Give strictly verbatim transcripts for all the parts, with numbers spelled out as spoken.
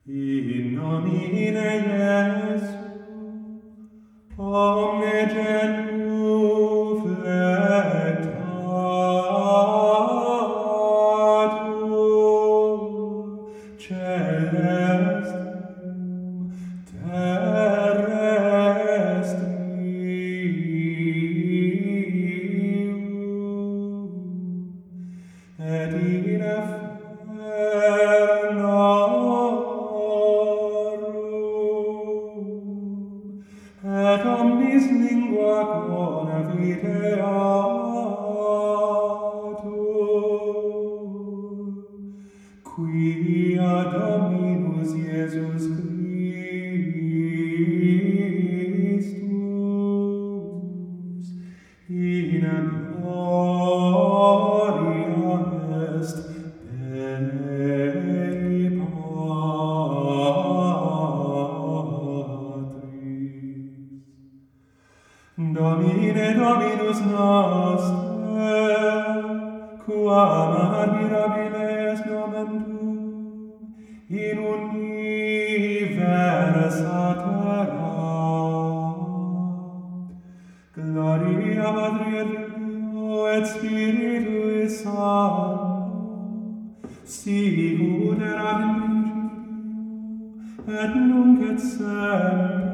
In nomine Iesu, omne genuflectatur, celestum terrestrium, et in infernorum, et omnis lingua conefiteatur, quia Dominus Iesus Christus in gloria est Dei Patris. Domine Dominus noster, quam admirabile est nomen tuum in universa terra. Gloria Patri et Filio et Spiritui Sancto, sicut erat in principio, et nunc et semper,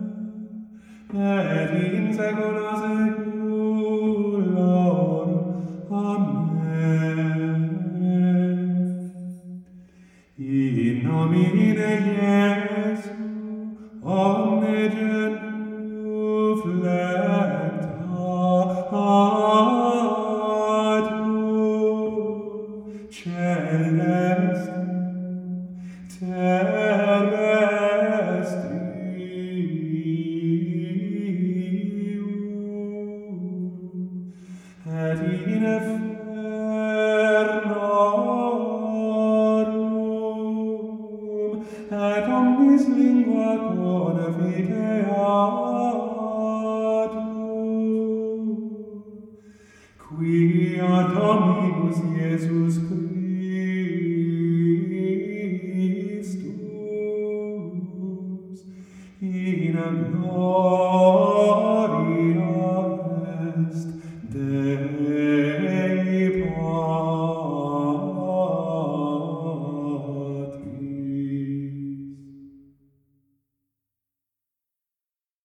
et in saecula saeculorum. Amen. In nomine Iesu, omne genuflectatur, celestum terrestrium, et in infernorum, et omnis lingua conefiteatur, quia Dominus Iesus Christus